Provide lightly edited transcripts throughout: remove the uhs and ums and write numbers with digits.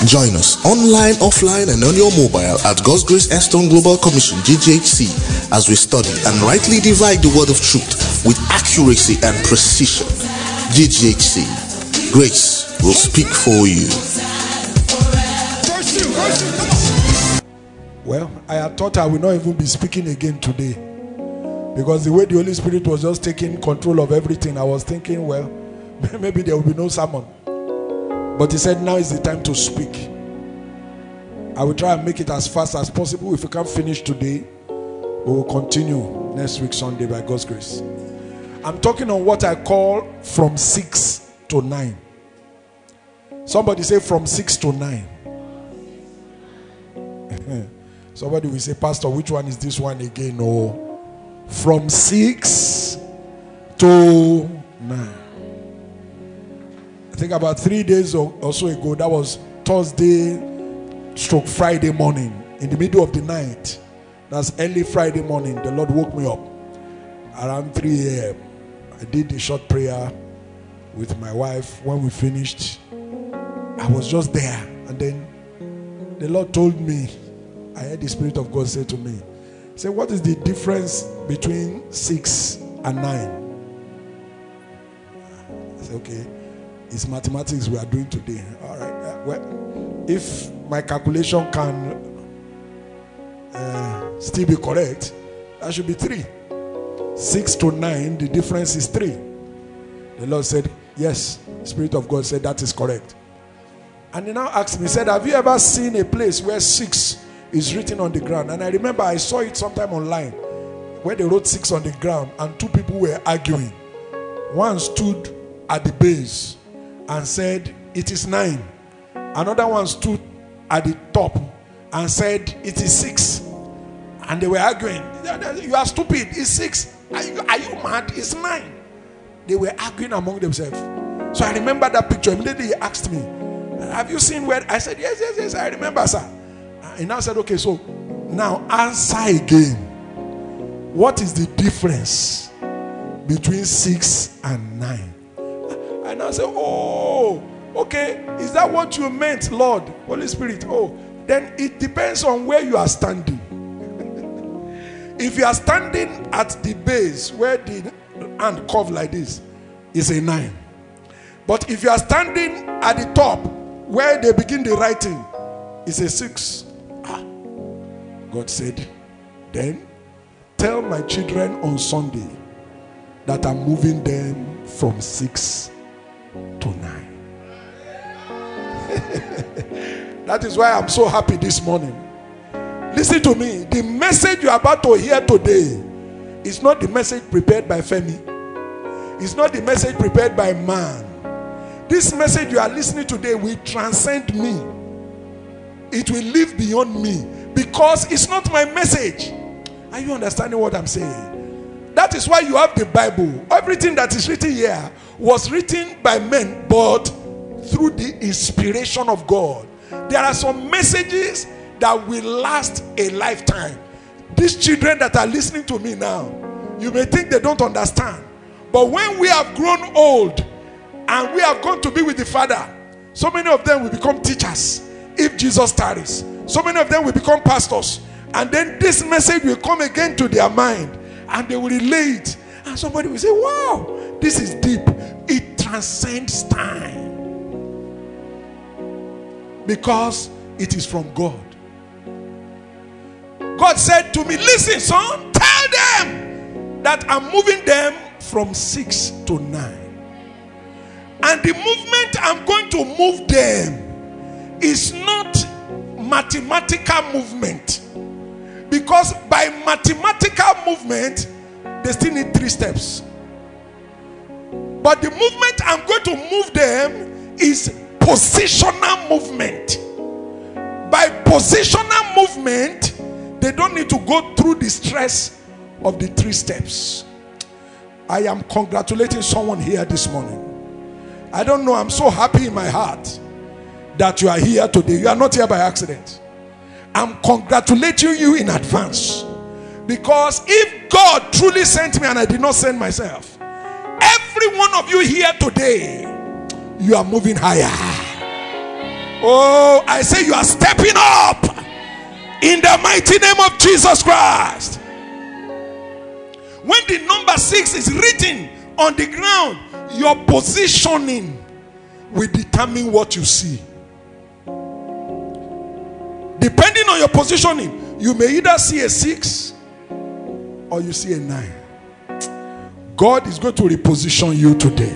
Join us online, offline, and on your mobile at God's Grace Airstone Global Commission (GGHC) as we study and rightly divide the word of truth with accuracy and precision. GGHC, grace will speak for you. Well, I had thought I will not even be speaking again today, because the way the Holy Spirit was just taking control of everything, I was thinking, well, maybe there will be no sermon. But he said now is the time to speak. I will try and make it as fast as possible. If we can't finish today, we will continue next week Sunday by God's grace. I'm talking on what I call from 6 to 9. Somebody say from 6 to 9. Somebody will say, Pastor, which one is this one again? No. From 6 to 9. I think about 3 days or so ago, that was Thursday stroke Friday morning, in the middle of the night. That's early Friday morning. The Lord woke me up around 3 a.m. I did a short prayer with my wife. When we finished, I was just there, and then the Lord told me, I heard the Spirit of God say to me, say, what is the difference between 6 and 9? I said, okay, it's mathematics we are doing today. All right. Well, if my calculation can still be correct, that should be 3. 6 to 9, the difference is 3. The Lord said, yes. The Spirit of God said that is correct. And he now asked me, said, have you ever seen a place where 6 is written on the ground? And I remember I saw it sometime online, where they wrote 6 on the ground and 2 people were arguing. One stood at the base and said, it is 9. Another one stood at the top and said, it is 6. And they were arguing. You are stupid, it's 6. Are you mad? It's 9. They were arguing among themselves. So I remember that picture. Immediately he asked me, have you seen where? I said, yes, I remember, sir. He now said, okay, so now answer again. What is the difference between 6 and 9? And I said, oh, okay. Is that what you meant, Lord? Holy Spirit? Oh, then it depends on where you are standing. If you are standing at the base where the hand curve like this, it's a 9. But if you are standing at the top where they begin the writing, it's a 6. God said, then tell my children on Sunday that I'm moving them from 6 to 9. That is why I'm so happy this morning. Listen to me. The message you are about to hear today is not the message prepared by Femi. It's not the message prepared by man. This message you are listening today will transcend me. It will live beyond me, because it's not my message. Are you understanding what I'm saying? That is why you have the Bible. Everything that is written here was written by men, but through the inspiration of God. There are some messages that will last a lifetime. These children that are listening to me now, you may think they don't understand, but when we have grown old and we have gone to be with the Father, so many of them will become teachers if Jesus tarries. So many of them will become pastors, and then this message will come again to their mind and they will relay it, and somebody will say, wow, this is deep. It transcends time, because it is from God. God said to me, listen, son, tell them that I'm moving them from 6 to 9. And the movement I'm going to move them is not mathematical movement. Because by mathematical movement, they still need 3 steps. But the movement I'm going to move them is positional movement. By positional movement, they don't need to go through the stress of the 3 steps. I am congratulating someone here this morning. I don't know, I'm so happy in my heart that you are here today. You are not here by accident. I'm congratulating you in advance, because if God truly sent me and I did not send myself, every one of you here today, you are moving higher. Oh, I say you are stepping up in the mighty name of Jesus Christ. When the number 6 is written on the ground, your positioning will determine what you see. Depending on your positioning, you may either see a 6 or you see a 9. God is going to reposition you today.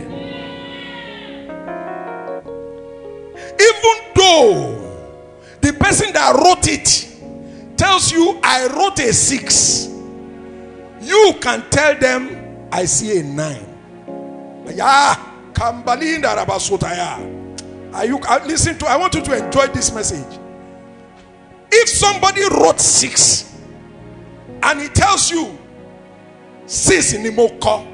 Even though the person that wrote it tells you, I wrote a 6, you can tell them, I see a 9. Listen to, I want you to enjoy this message. If somebody wrote 6 and he tells you 6 in Imoko,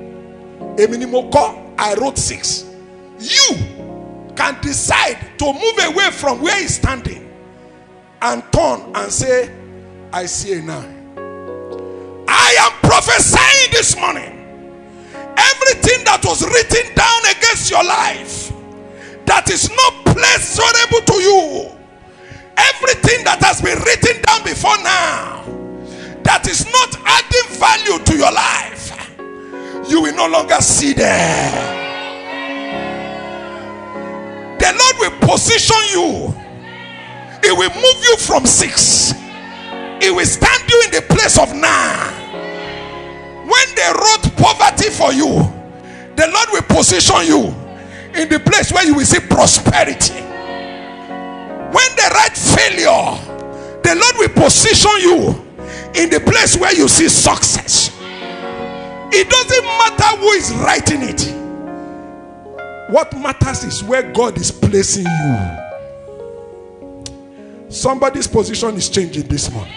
I wrote 6, you can decide to move away from where he's standing and turn and say, I see a 9. I am prophesying this morning. Everything that was written down against your life that is not pleasurable to you, everything that has been written down before now that is not adding value to your life, you will no longer see there. The Lord will position you. He will move you from 6. He will stand you in the place of 9. When they wrote poverty for you, the Lord will position you in the place where you will see prosperity. When they write failure, the Lord will position you in the place where you see success. It doesn't matter who is writing it. What matters is where God is placing you. Somebody's position is changing this morning.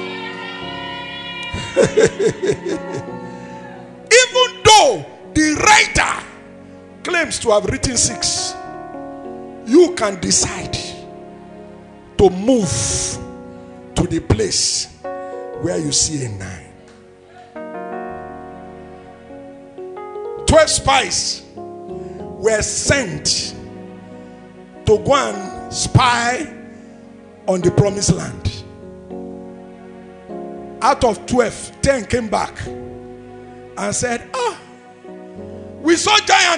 Even though the writer claims to have written 6, you can decide to move to the place where you see a 9. 12 spies were sent to go and spy on the promised land. Out of 12, 10 came back and said, we saw giant.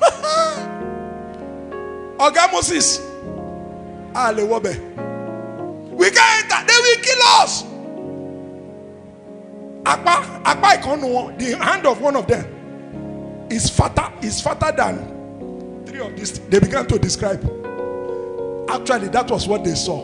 Oga Moses, we can't enter, they will kill us. The hand of one of them is fatter than 3 of these. They began to describe. Actually, that was what they saw.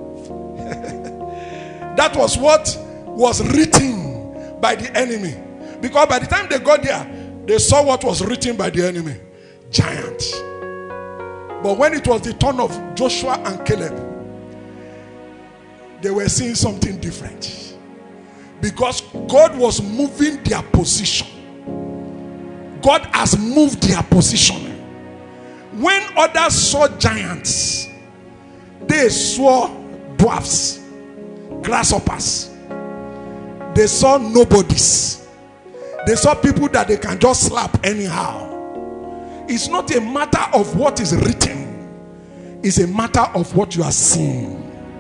That was what was written by the enemy. Because by the time they got there, they saw what was written by the enemy. Giant. But when it was the turn of Joshua and Caleb, they were seeing something different. Because God was moving their position. God has moved their position. When others saw giants, they saw dwarfs, grasshoppers. They saw nobodies. They saw people that they can just slap anyhow. It's not a matter of what is written. It's a matter of what you are seeing.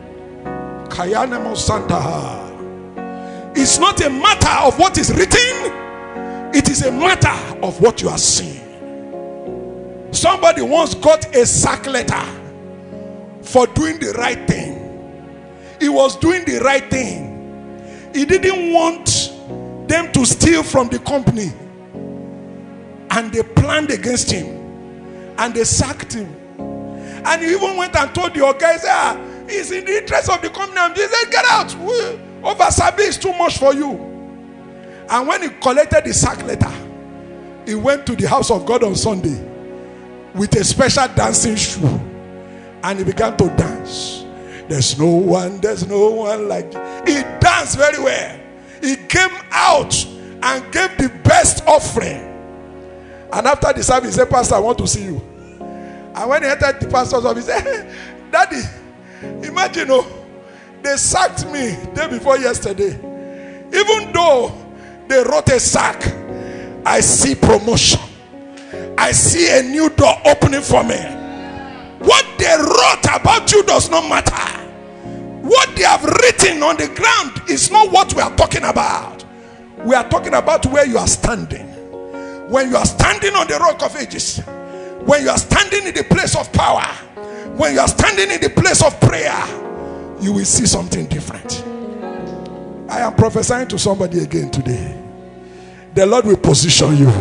It's not a matter of what is written. It is a matter of what you are seeing. Somebody once got a sack letter for doing the right thing. He was doing the right thing. He didn't want them to steal from the company. And they planned against him. And they sacked him. And he even went and told the guys, it's in the interest of the company. And they said, get out. Oversabi is too much for you. And when he collected the sack letter, he went to the house of God on Sunday with a special dancing shoe. And he began to dance. There's no one like you. He danced very well. He came out and gave the best offering. And after the service, he said, Pastor, I want to see you. And when he entered the pastor's office, he said, Daddy, imagine, they sacked me day before yesterday. Even though they wrote a sack, I see promotion. I see a new door opening for me. What they wrote about you does not matter. What they have written on the ground is not what we are talking about. We are talking about where you are standing. When you are standing on the rock of ages, when you are standing in the place of power, when you are standing in the place of prayer, you will see something different. I am prophesying to somebody again today. The Lord will position you.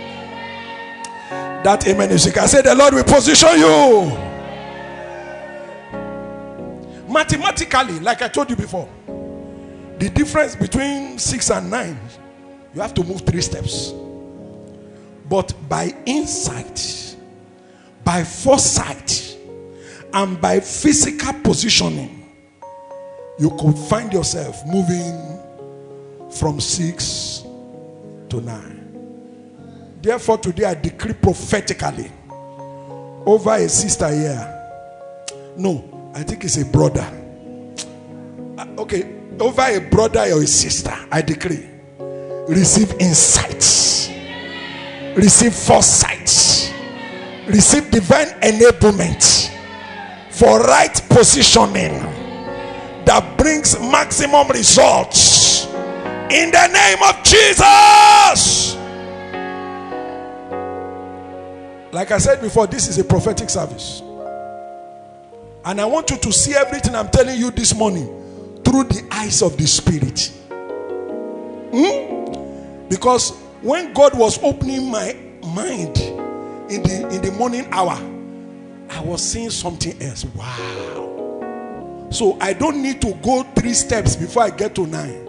That amen is sick. I say the Lord will position you. Mathematically, like I told you before, the difference between 6 and 9, you have to move 3 steps. But by insight, by foresight, and by physical positioning, you could find yourself moving from 6 to 9. Therefore, today I decree prophetically over a sister here. No, I think it's a brother. Okay, over a brother or a sister, I decree. Receive insights. Receive foresight. Receive divine enablement for right positioning that brings maximum results in the name of Jesus. Like I said before, this is a prophetic service, and I want you to see everything I'm telling you this morning through the eyes of the Spirit. Because when God was opening my mind in the morning hour, I was seeing something else. Wow. So I don't need to go 3 steps before I get to 9.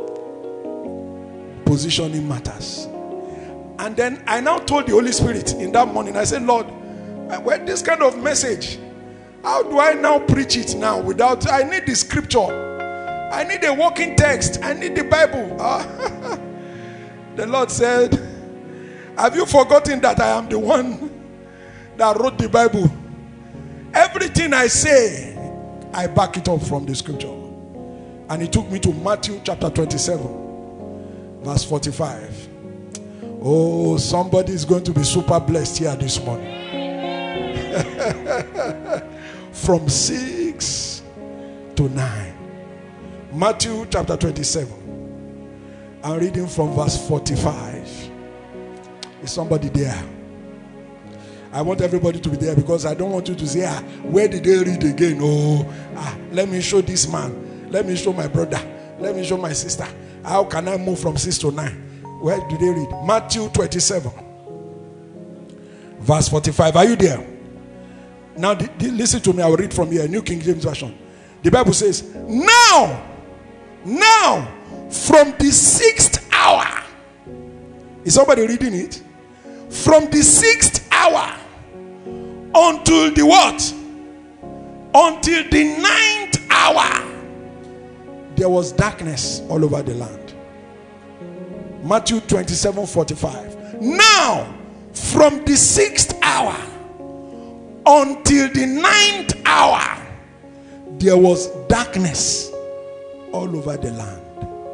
Positioning matters. And then I now told the Holy Spirit in that morning, I said, Lord, with this kind of message, how do I now preach it now without, I need the scripture. I need a walking text. I need the Bible. The Lord said, have you forgotten that I am the one that wrote the Bible? Everything I say, I back it up from the scripture. And he took me to Matthew chapter 27, verse 45. Oh, somebody is going to be super blessed here this morning. From 6 to 9. Matthew chapter 27. I'm reading from verse 45. Is somebody there? I want everybody to be there because I don't want you to say, where did they read again? Let me show this man. Let me show my brother. Let me show my sister. How can I move from 6 to 9? Where do they read? Matthew 27, verse 45. Are you there? Now, listen to me. I will read from here, New King James Version. The Bible says, now, from the 6th hour. Is somebody reading it? From the 6th hour until the what? Until the 9th hour, there was darkness all over the land. Matthew 27, 45. Now, from the 6th hour until the 9th hour, there was darkness all over the land.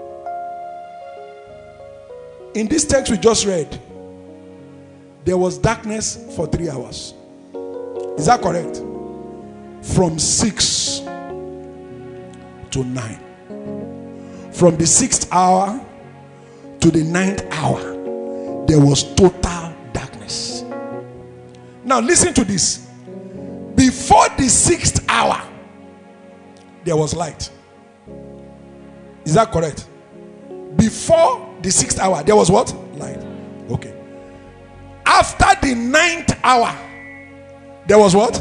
In this text we just read, there was darkness for 3 hours. Is that correct? From 6 to 9. From the 6th hour to the 9th hour, there was total darkness. Now listen to this. Before the 6th hour, there was light. Is that correct? Before the 6th hour, there was what? Light. Okay. After the 9th hour, there was what?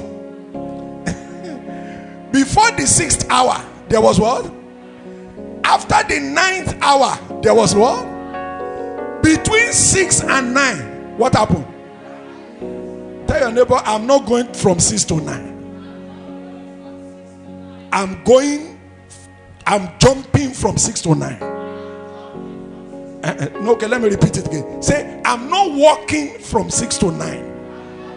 Before the 6th hour, there was what? After the 9th hour, there was what? Between 6 and 9, what happened? Tell your neighbor, I'm not going from 6 to 9. I'm jumping from 6 to 9. No, okay, let me repeat it again. Say, I'm not walking from 6 to 9.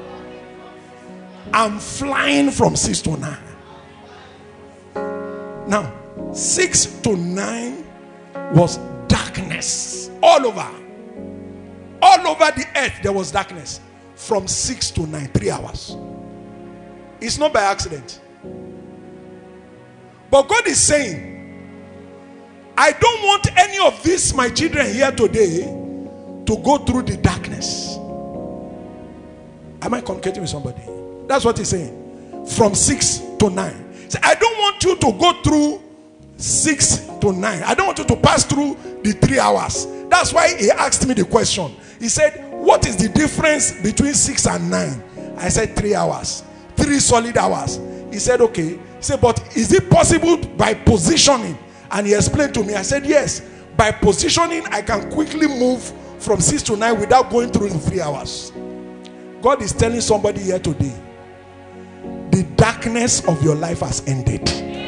I'm flying from 6 to 9. Now, 6 to 9 was darkness all over. All over the earth there was darkness. From 6 to 9, 3 hours. It's not by accident. But God is saying, I don't want any of these, my children here today, to go through the darkness. Am I communicating with somebody? That's what he's saying. From 6 to 9. So I don't want you to go through 6 to 9. I don't want you to pass through the 3 hours. That's why he asked me the question. He said, what is the difference between 6 and 9? I said 3 hours. 3 solid hours. He said, okay. He said, but is it possible by positioning? And he explained to me. I said, yes. By positioning, I can quickly move from 6 to 9 without going through the 3 hours. God is telling somebody here today, the darkness of your life has ended.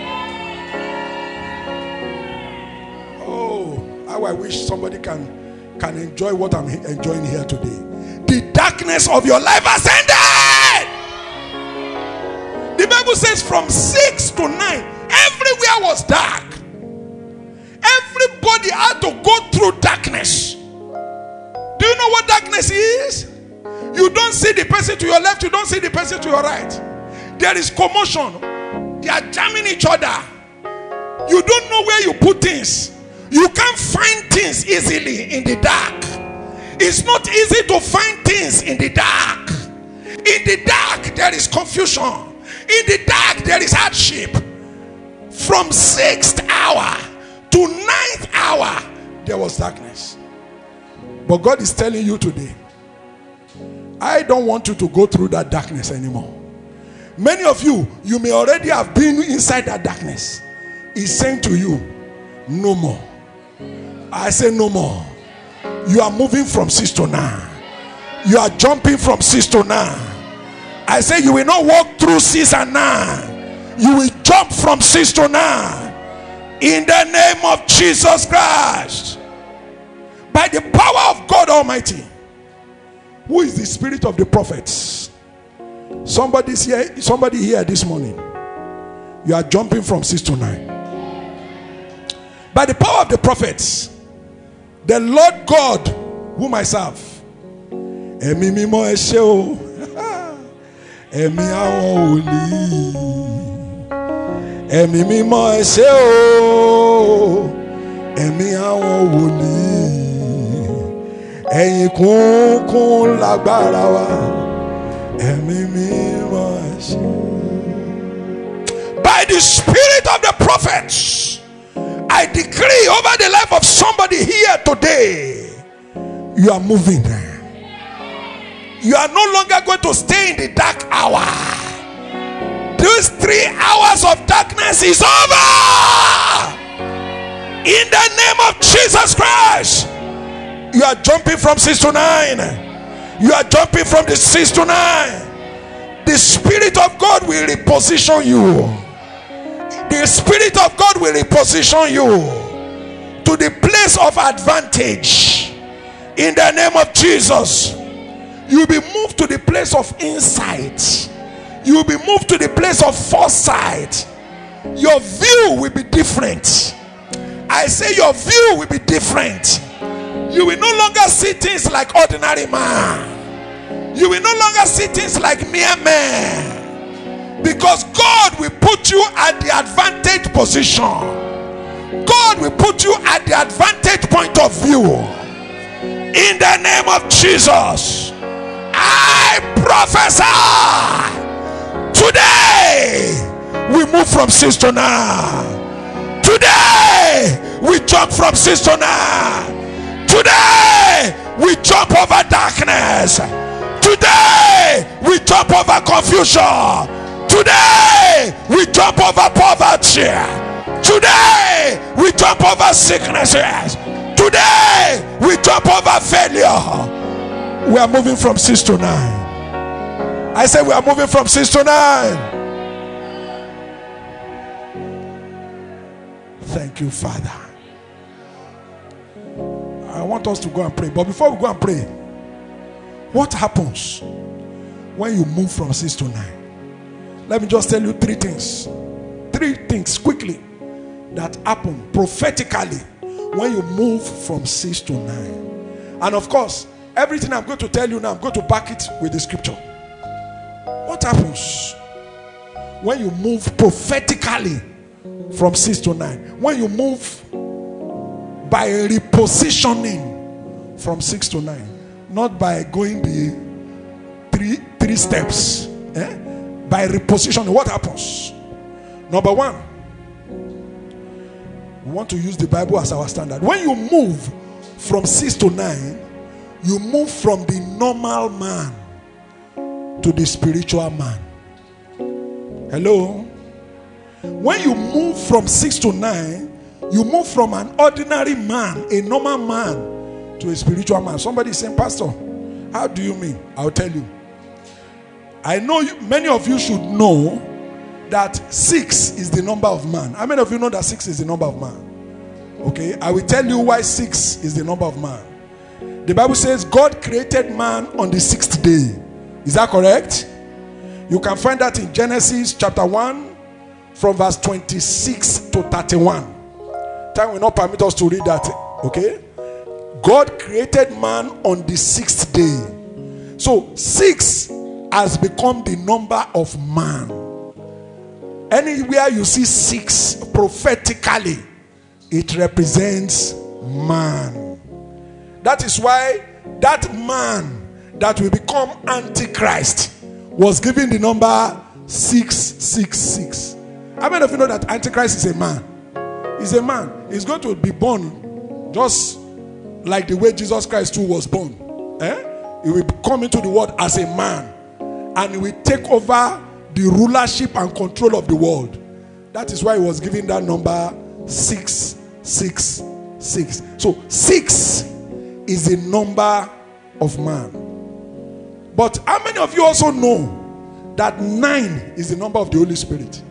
Oh, how I wish somebody can enjoy what I'm enjoying here today. The darkness of your life has ended. The Bible says from 6 to 9, everywhere was dark. Everybody had to go through darkness. Do you know what darkness is? You don't see the person to your left, you don't see the person to your right. There is commotion. They are jamming each other. You don't know where you put things. You can't find things easily in the dark. It's not easy to find things in the dark. In the dark, there is confusion. In the dark, there is hardship. From 6th hour to 9th hour, there was darkness. But God is telling you today, I don't want you to go through that darkness anymore. Many of you, you may already have been inside that darkness. He's saying to you, no more. I say no more. You are moving from 6 to 9. You are jumping from 6 to 9. I say you will not walk through 6 and 9. You will jump from 6 to 9. In the name of Jesus Christ. By the power of God Almighty. Who is the spirit of the prophets? Somebody here this morning. You are jumping from 6 to 9. By the power of the prophets, the Lord God whom I serve. Emi mimo ese o. Emi awon woli. Emi mimo ese o. Emi awon woli. Ẹ̀yin kúnkún lágbára wa. Ẹ̀mí mímọ́ ẹ̀ṣẹ̀. By the spirit of the prophets, I decree over the life of somebody here today, you are moving. You are no longer going to stay in the dark hour. These 3 hours of darkness is over. In the name of Jesus Christ. You are jumping from 6 to 9. You are jumping from the 6 to 9. The Spirit of God will reposition you. The Spirit of God will reposition you to the place of advantage. In the name of Jesus. You will be moved to the place of insight. You will be moved to the place of foresight. Your view will be different. I say your view will be different. You will no longer see things like ordinary man. You will no longer see things like mere man. Because God will put you at the advantage position. God will put you at the advantage point of view. In the name of Jesus, I prophesy. Today, we move from 6 to 9. Today, we jump from 6 to 9. Today, we jump over darkness. Today, we jump over confusion. Today, we jump over poverty. Today, we jump over sicknesses. Today, we jump over failure. We are moving from 6 to 9. I say we are moving from 6 to 9. Thank you, Father. I want us to go and pray. But before we go and pray, what happens when you move from 6 to 9? Let me just tell you 3 things. 3 things quickly that happen prophetically when you move from 6 to 9. And of course, everything I'm going to tell you now, I'm going to back it with the scripture. What happens when you move prophetically from 6 to 9. When you move by repositioning from 6 to 9, not by going the three steps. By repositioning, what happens? Number one, we want to use the Bible as our standard. When you move from 6 to 9, you move from the normal man to the spiritual man. Hello? When you move from 6 to 9, you move from an ordinary man, a normal man, to a spiritual man. Somebody is saying, Pastor, how do you mean? I'll tell you. I know many of you should know that 6 is the number of man. How many of you know that 6 is the number of man? Okay, I will tell you why 6 is the number of man. The Bible says God created man on the 6th day. Is that correct? You can find that in Genesis chapter 1 from verse 26 to 31. Time will not permit us to read that. Okay, God created man on the 6th day. So 6 has become the number of man. Anywhere you see 6 prophetically, it represents man. That is why that man that will become Antichrist was given the number 666. How many of you know that Antichrist is a man? He's a man. He's going to be born just like the way Jesus Christ too was born. He will come into the world as a man, and he will take over the rulership and control of the world. That is why he was given that number 666. So 6 is the number of man. But how many of you also know that 9 is the number of the Holy Spirit?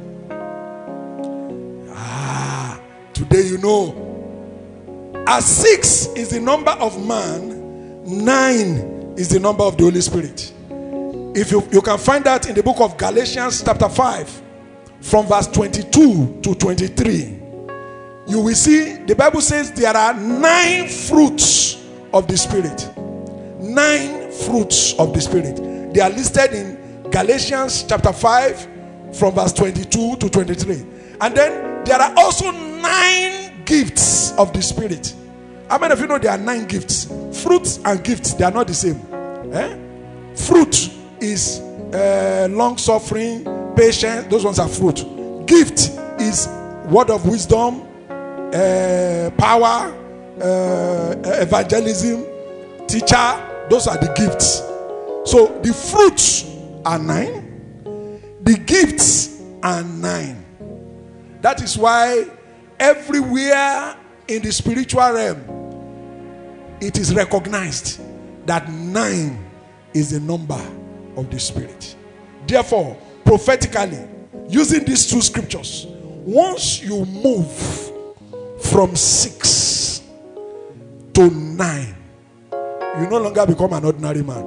Today you know. As 6 is the number of man, 9 is the number of the Holy Spirit. If you can find that in the book of Galatians chapter 5 from verse 22 to 23. You will see the Bible says there are 9 fruits of the Spirit. 9 fruits of the Spirit. They are listed in Galatians chapter 5 from verse 22 to 23. And then there are also 9 gifts of the Spirit. How many of you know there are 9 gifts? Fruits and gifts, they are not the same. Fruit is long suffering, patience. Those ones are fruit. Gift is word of wisdom, power, evangelism, teacher. Those are the gifts. So the fruits are 9, the gifts are 9. That is why everywhere in the spiritual realm it is recognized that 9 is the number of the Spirit. Therefore, prophetically, using these 2 scriptures, once you move from 6 to 9, you no longer become an ordinary man.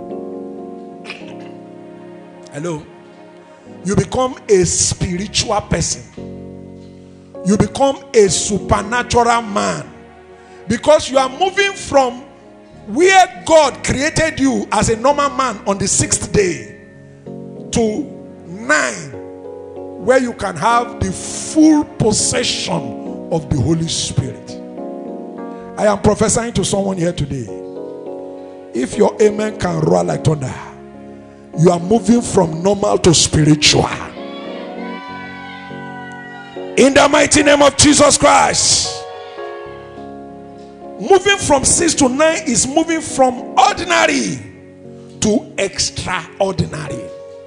Hello? You become a spiritual person. You become a supernatural man. Because you are moving from where God created you as a normal man on the 6th day to 9, where you can have the full possession of the Holy Spirit. I am prophesying to someone here today. If your amen can roar like thunder, you are moving from normal to spiritual. In the mighty name of Jesus Christ. Moving from 6 to 9 is moving from ordinary to extraordinary.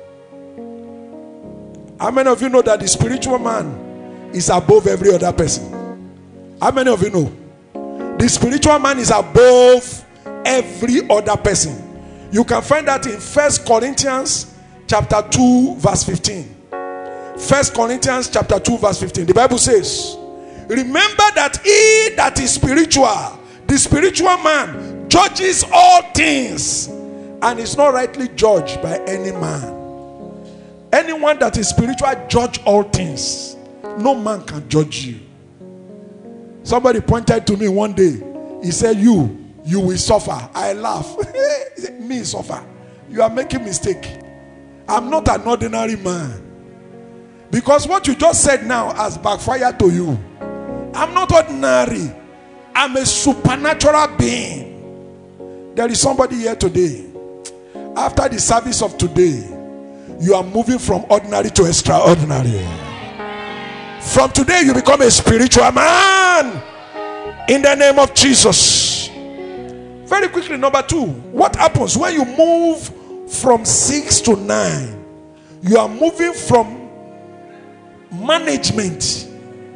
How many of you know that the spiritual man is above every other person? How many of you know? The spiritual man is above every other person. You can find that in 1 Corinthians chapter 2 verse 15. 1 Corinthians chapter 2 verse 15. The Bible says, remember that he that is spiritual, the spiritual man, judges all things and is not rightly judged by any man. Anyone that is spiritual judge all things. No man can judge you. Somebody pointed to me one day. He said, you will suffer. I laugh. He said, me suffer. You are making mistake. I'm not an ordinary man. Because what you just said now has backfired to you. I'm not ordinary. I'm a supernatural being. There is somebody here today. After the service of today, you are moving from ordinary to extraordinary. From today, you become a spiritual man. In the name of Jesus. Very quickly, number 2. What happens when you move from 6 to 9? You are moving from management.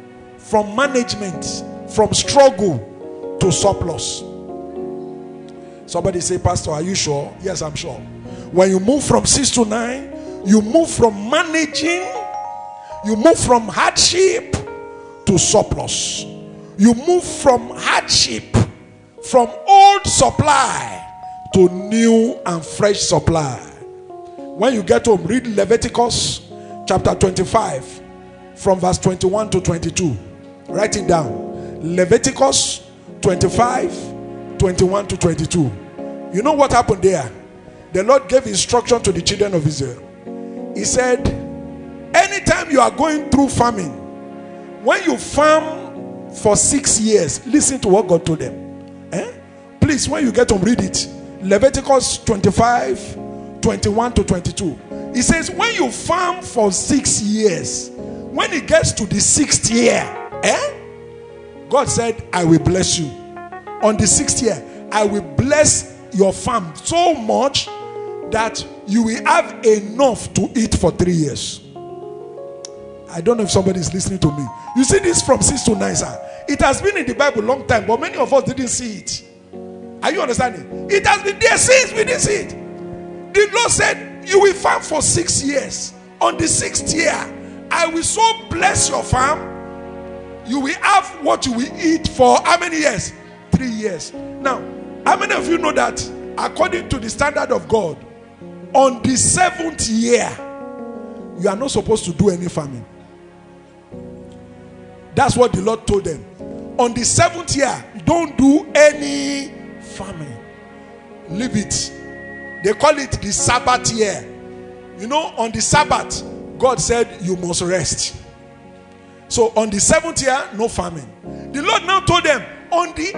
From struggle to surplus. Somebody say, Pastor, are you sure? Yes, I'm sure. When you move from 6 to 9, you move from managing, you move from hardship to surplus. You move from hardship, from old supply to new and fresh supply. When you get home, read Leviticus chapter 25 from verse 21 to 22. Write it down. Leviticus 25, 21 to 22. You know what happened there? The Lord gave instruction to the children of Israel. He said, anytime you are going through famine, when you farm for 6 years, listen to what God told them. Please, when you get home, read it. Leviticus 25, 21 to 22. He says, when you farm for 6 years, when it gets to the 6th year, God said, I will bless you. On the 6th year, I will bless your farm so much that you will have enough to eat for 3 years. I don't know if somebody is listening to me. You see this from 6 to 9, sir. It has been in the Bible a long time, but many of us didn't see it. Are you understanding? It has been there since we didn't see it. The Lord said, you will farm for 6 years. On the 6th year, I will so bless your farm. You will have what you will eat for how many years? 3 years. Now, how many of you know that according to the standard of God, on the 7th year, you are not supposed to do any farming? That's what the Lord told them. On the 7th year, don't do any farming. Leave it. They call it the Sabbath year. You know, on the Sabbath, God said you must rest. So on the 7th year, no farming. The Lord now told them, on the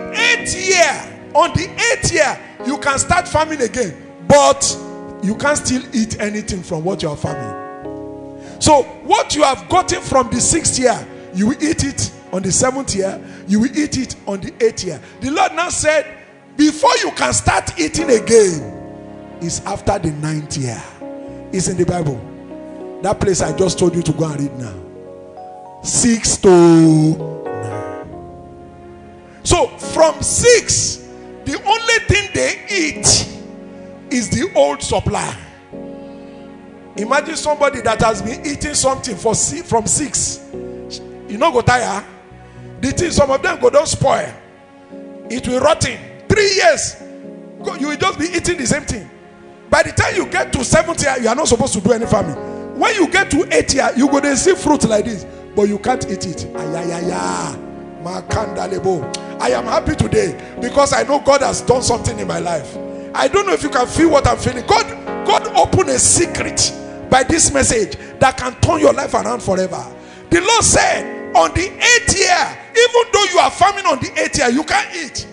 8th year, you can start farming again, but you can't still eat anything from what you are farming. So what you have gotten from the 6th year, you will eat it on the 7th year, you will eat it on the 8th year. The Lord now said, before you can start eating again, is after the 9th year. It's in the Bible. That place I just told you to go and read now. 6 to 9. So from 6, the only thing they eat is the old supply. Imagine somebody that has been eating something from 6. You know, go tire. The thing, some of them go don't spoil. It will rotten. 3 years, you will just be eating the same thing. By the time you get to 7th year, you are not supposed to do any farming. When you get to 8th year, you go to see fruit like this, but you can't eat it. I am happy today because I know God has done something in my life. I don't know if you can feel what I'm feeling. God opened a secret by this message that can turn your life around forever. The Lord said, on the 8th year, even though you are farming on the 8th year, you can't eat.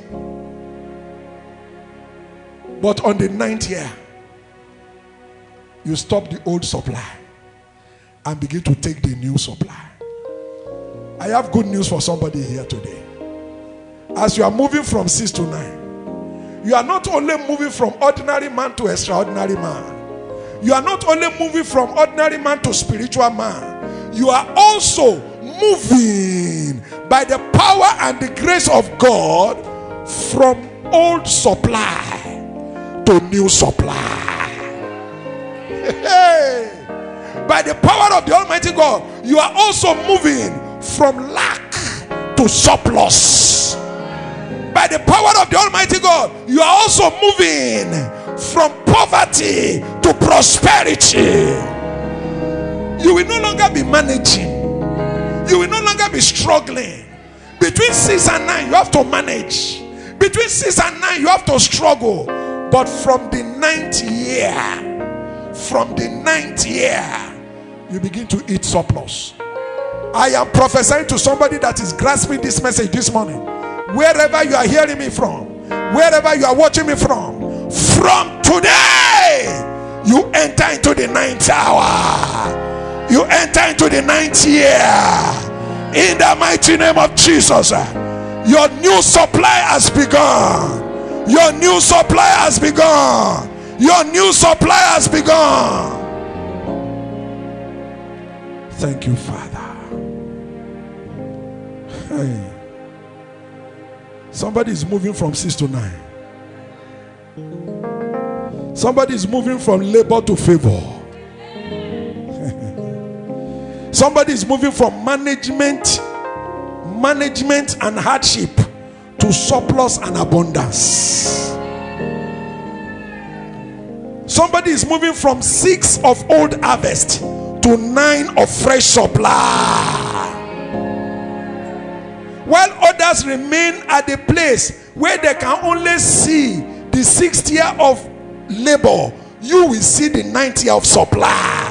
But on the 9th year, you stop the old supply and begin to take the new supply. I have good news for somebody here today. As you are moving from 6 to 9, you are not only moving from ordinary man to extraordinary man. You are not only moving from ordinary man to spiritual man. You are also moving by the power and the grace of God from old supply to new supply. By the power of the Almighty God, you are also moving from lack to surplus. By the power of the Almighty God, you are also moving from poverty to prosperity. You will no longer be managing. You will no longer be struggling. Between 6 and 9, you have to manage. Between 6 and 9, you have to struggle. But from the 9th year, you begin to eat surplus. I am prophesying to somebody that is grasping this message this morning. Wherever you are hearing me from, wherever you are watching me from today, you enter into the 9th hour. You enter into the 9th year. In the mighty name of Jesus, your new supply has begun. Your new supply has begun. Your new supply has begun. Thank you, Father. Hey. Somebody is moving from 6 to 9. Somebody is moving from labor to favor. Somebody is moving from management and hardship to surplus and abundance. Somebody is moving from 6 of old harvest to 9 of fresh supply. While others remain at the place where they can only see the 6th year of labor, you will see the 9th year of supply.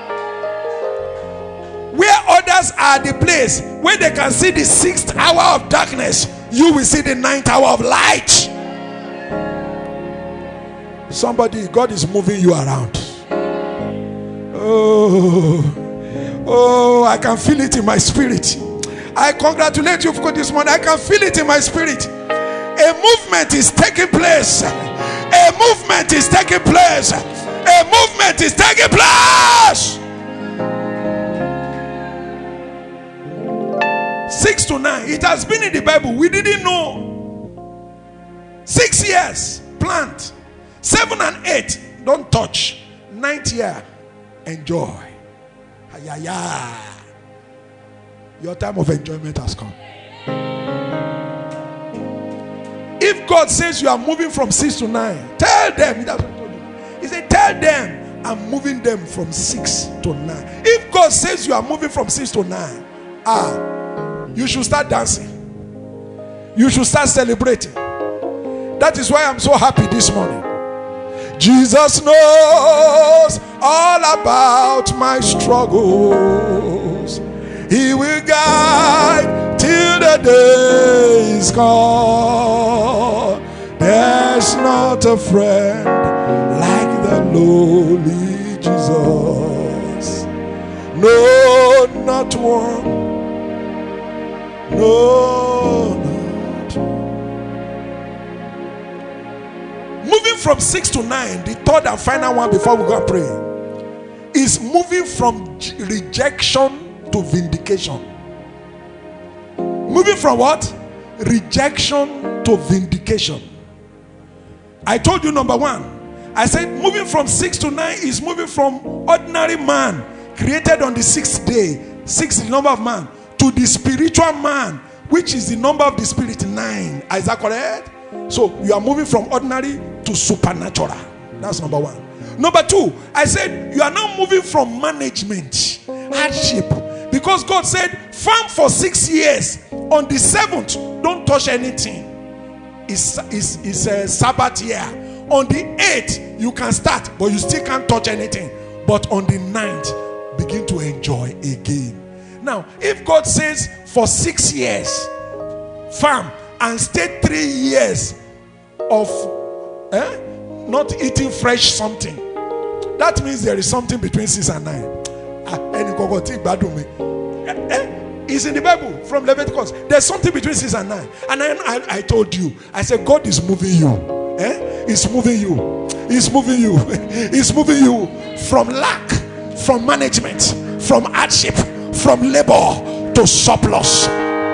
Where others are at the place where they can see the 6th hour of darkness, you will see the 9th hour of light. Somebody, God is moving you around. Oh, I can feel it in my spirit. I congratulate you for this morning. I can feel it in my spirit. A movement is taking place. A movement is taking place. A movement is taking place. 6 to 9. It has been in the Bible. We didn't know. 6 years, plant. 7 and 8, don't touch. 9th year, enjoy. Your time of enjoyment has come. If God says you are moving from 6 to 9, tell them. That's what I told you. He said, tell them I'm moving them from 6 to 9. If God says you are moving from 6 to 9, you should start dancing. You should start celebrating. That is why I'm so happy this morning. Jesus knows all about my struggles. He will guide till the day is gone. There's not a friend like the lowly Jesus. No, not one. No, not one. Moving from 6 to 9, the third and final one before we go and pray, is moving from rejection to vindication. Moving from what? Rejection to vindication. I told you number 1. I said moving from 6 to 9 is moving from ordinary man created on the 6th day, 6 is the number of man, to the spiritual man, which is the number of the spirit, 9. Is that correct? So you are moving from ordinary to supernatural. That's number 1. Number 2, I said you are now moving from management, hardship, because God said farm for 6 years. On the 7th, don't touch anything. It's a Sabbath year. On the 8th, you can start, but you still can't touch anything. But on the 9th, begin to enjoy again. Now, if God says for 6 years, farm and stay 3 years of not eating fresh something, that means there is something between 6 and 9. It's in the Bible from Leviticus. There's something between 6 and 9. And then I told you, I said, God is moving you. He's moving you. He's moving you. He's moving you from lack, from management, from hardship, from labor to surplus.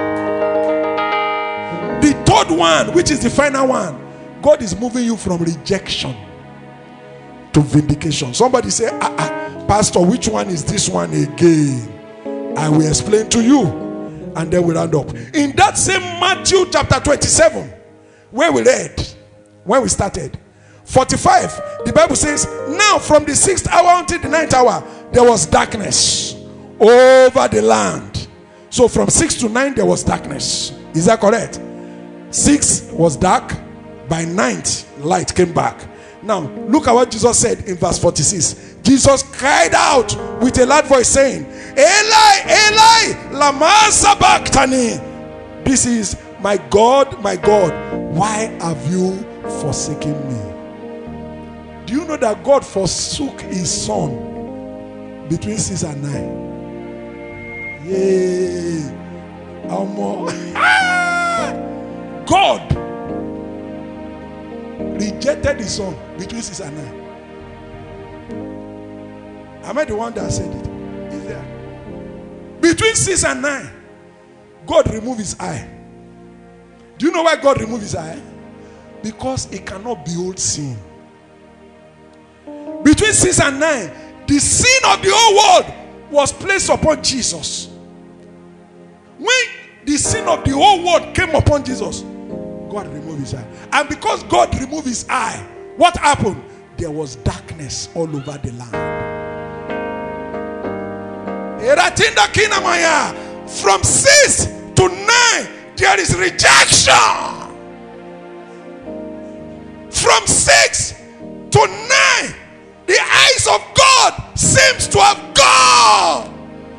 The third one, which is the final one, God is moving you from rejection to vindication. Somebody say, Pastor, which one is this one again? I will explain to you, and then we round up. In that same Matthew chapter 27, where we read, when we started, 45, the Bible says, now from the 6th hour until the 9th hour, there was darkness over the land. So from 6 to 9, there was darkness. Is that correct? 6 was dark. By 9th, light came back. Now, look at what Jesus said in verse 46. Jesus cried out with a loud voice saying, Eli, Eli, lama sabachthani. This is, my God, why have you forsaken me? Do you know that God forsook his son between 6 and 9? Yay! God rejected his son between 6 and 9. Am I the one that said it? Is there? Between 6 and 9, God removed his eye. Do you know why God removed his eye? Because he cannot behold sin. Between 6 and 9, the sin of the whole world was placed upon Jesus. When the sin of the whole world came upon Jesus, God removed his eye. And because God removed his eye, what happened? There was darkness all over the land. From 6 to 9, there is rejection. From 6 to 9, the eyes of God seems to have gone.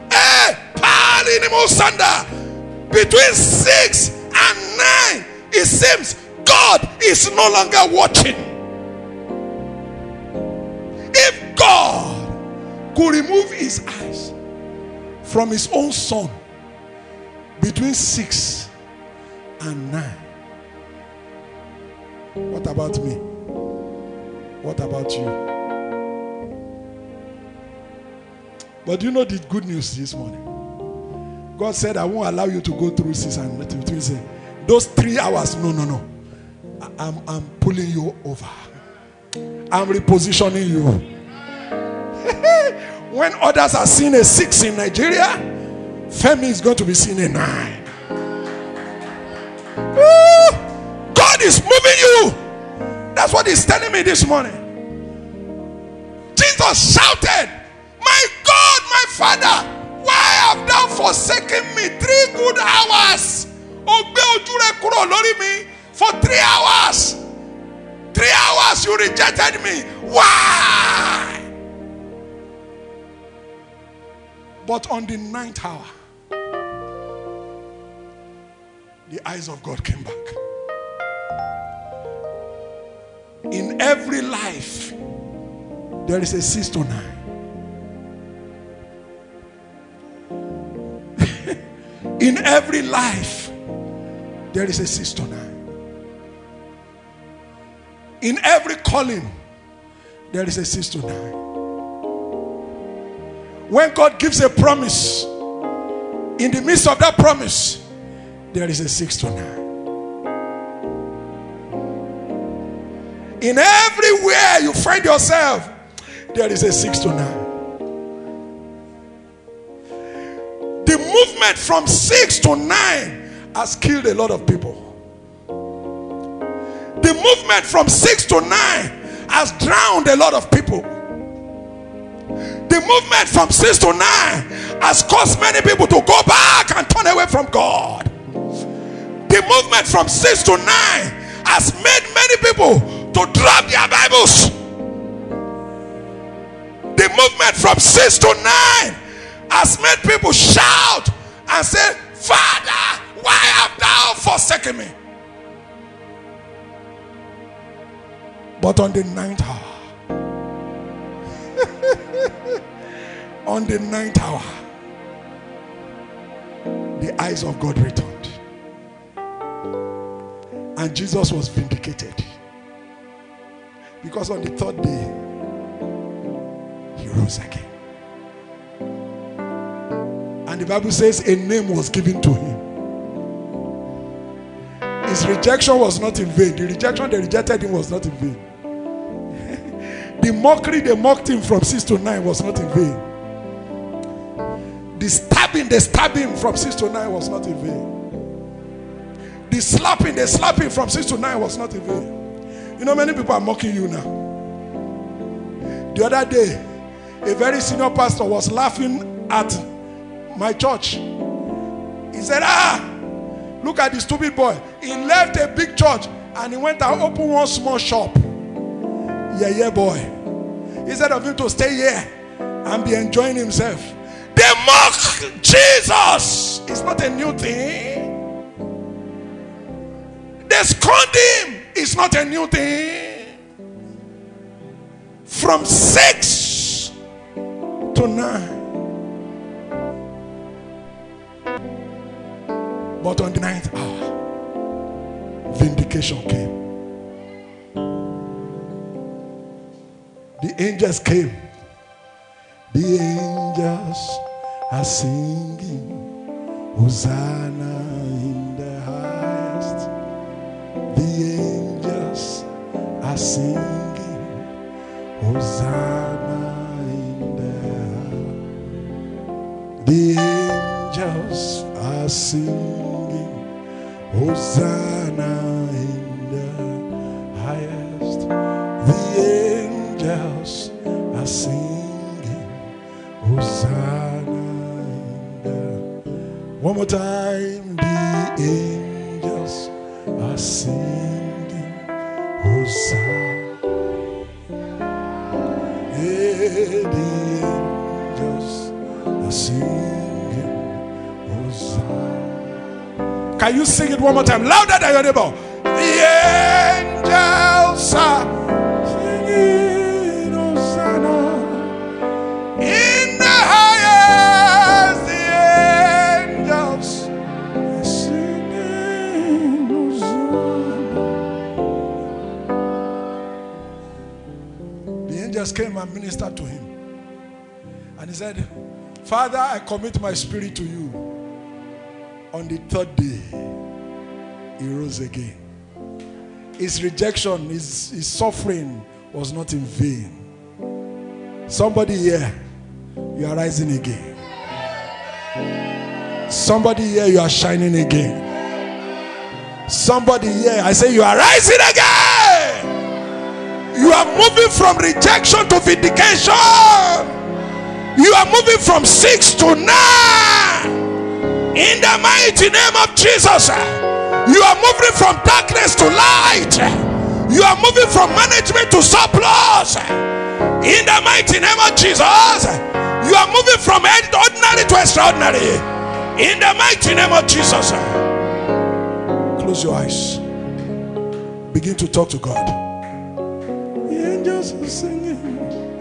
Between 6 and 9, it seems God is no longer watching. If God could remove his eyes from his own son between 6 and 9, what about me? What about you? But do you know the good news this morning? God said, I won't allow you to go through 6 and 9. Those 3 hours, no. I'm pulling you over. I'm repositioning you. When others are seeing a 6 in Nigeria, Femi is going to be seeing a 9. God is moving you. That's what he's telling me this morning. Jesus shouted, my God, my Father, why have thou forsaken me 3 good hours? For 3 hours. 3 hours you rejected me. Why? But on the 9th hour, the eyes of God came back. In every life, there is a 6 to 9. In every life, there is a 6 to 9. In every calling, there is a 6 to 9. When God gives a promise, in the midst of that promise, there is a 6 to 9. In everywhere you find yourself, there is a 6 to 9. The movement from 6 to 9 has killed a lot of people. The movement from 6 to 9 has drowned a lot of people. The movement from 6 to 9 has caused many people to go back and turn away from God. The movement from 6 to 9 has made many people to drop their Bibles. The movement from 6 to 9 has made people shout and say, Father, why have thou forsaken me? But on the 9th hour, on the 9th hour, the eyes of God returned. And Jesus was vindicated. Because on the 3rd day, he rose again. And the Bible says a name was given to him. His rejection was not in vain. The rejection they rejected him was not in vain. The mockery they mocked him from 6 to 9 was not in vain. The stabbing they stabbed him from 6 to 9 was not in vain. The slapping they slapped him from 6 to 9 was not in vain. You know, many people are mocking you now. The other day, a very senior pastor was laughing at my church. He said, look at the stupid boy. He left a big church and he went and opened one small shop. Yeah, boy. Instead of him to stay here and be enjoying himself, they mock Jesus. It's not a new thing. They scorned him. It's not a new thing. From 6 to 9. But on the 9th hour, vindication came. The angels came. The angels are singing, Hosanna in the highest. The angels are singing, Hosanna in the highest. The angels are singing, Hosanna in the highest. The angels are singing, Hosanna in the. One more time. The angels are singing, Hosanna. Yeah, the angels are singing, Hosanna. Can you sing it one more time? Louder than your neighbor. The angels are singing, Hosanna. In the highest, the angels are singing, Hosanna. The angels came and ministered to him. And he said, Father, I commit my spirit to you. On the 3rd day, he rose again. His rejection, his suffering was not in vain. Somebody here, you are rising again. Somebody here, you are shining again. Somebody here, I say you are rising again. You are moving from rejection to vindication. You are moving from 6 to 9. In the mighty name of Jesus. You are moving from darkness to light. You are moving from management to surplus. In the mighty name of Jesus. You are moving from ordinary to extraordinary. In the mighty name of Jesus. Close your eyes. Begin to talk to God. The angels are singing,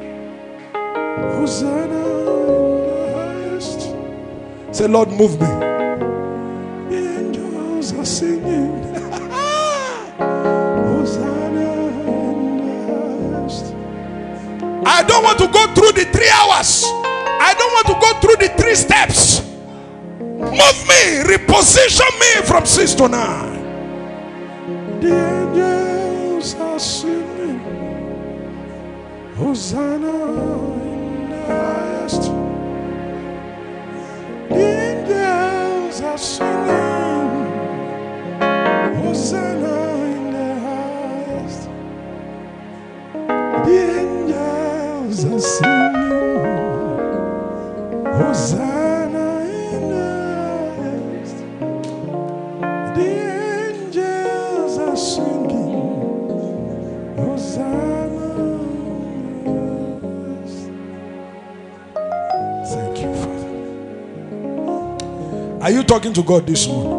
Hosanna in the highest. Say, Lord, move me. The angels are singing, Hosanna in the highest. I don't want to go through the 3 hours. I don't want to go through the 3 steps. Move me, reposition me from 6 to 9. The angels are singing, Hosanna in the highest. The angels are singing, Hosanna in the highest. The angels are singing, Hosanna in the highest. The angels are singing, Hosanna in the highest. Thank you, Father. Are you talking to God this morning?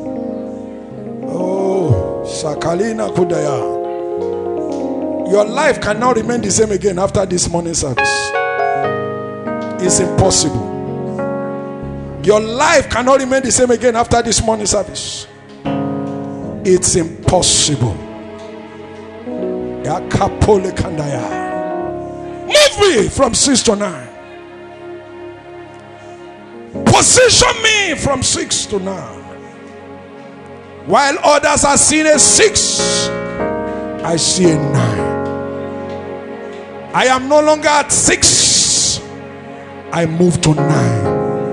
Oh, Sakalina Kudaya. Your life cannot remain the same again after this morning service. It's impossible. Your life cannot remain the same again after this morning service. It's impossible. Move me from 6 to 9. Position me from 6 to 9. While others are seeing a 6, I see a 9. I am no longer at 6. I move to 9.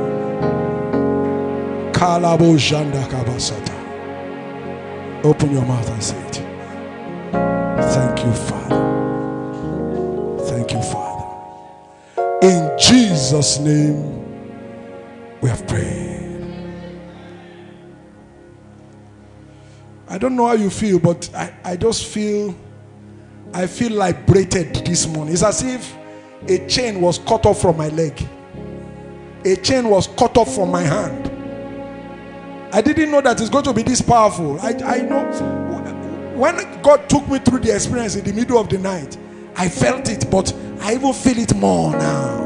Open your mouth and say it. Thank you, Father. Thank you, Father. In Jesus' name we have prayed. I don't know how you feel, but I just feel, I feel liberated this morning. It's as if a chain was cut off from my leg. A chain was cut off from my hand. I didn't know that it's going to be this powerful. I know when God took me through the experience in the middle of the night, I felt it, but I even feel it more now.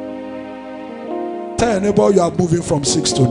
Tell your neighbor you are moving from 6 to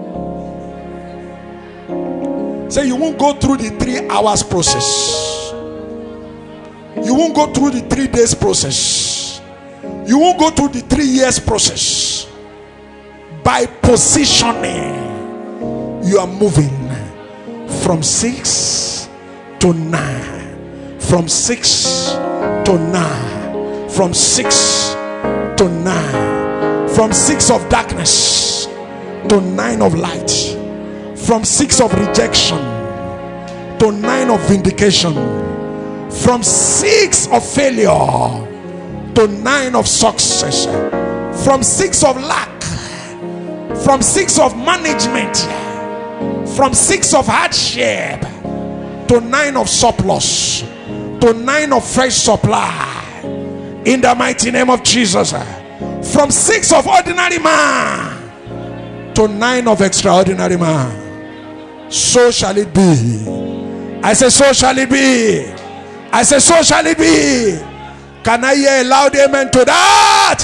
9. Say you won't go through the 3 hours process. You won't go through the 3 days process. You won't go through the 3 years process. By positioning, you are moving from 6 to 9. From 6 to 9. From 6 to 9. From 6 of darkness to 9 of light. From 6 of rejection to 9 of vindication. From 6 of failure to 9 of success. From 6 of lack, from 6 of management, from 6 of hardship to 9 of surplus, to 9 of fresh supply, in the mighty name of Jesus. From 6 of ordinary man to 9 of extraordinary man. So shall it be. I say, so shall it be. I say, so shall it be. Can I hear a loud amen to that?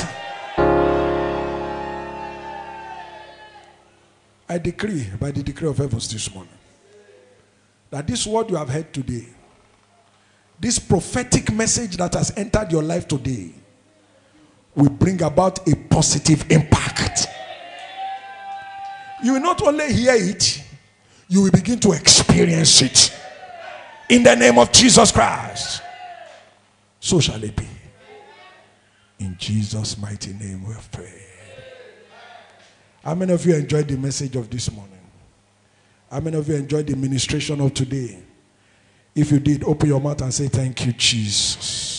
I decree by the decree of heavens this morning that this word you have heard today, this prophetic message that has entered your life today, will bring about a positive impact. You will not only hear it, you will begin to experience it. In the name of Jesus Christ. So shall it be. In Jesus' mighty name we have prayed. How many of you enjoyed the message of this morning? How many of you enjoyed the ministration of today? If you did, open your mouth and say, thank you, Jesus.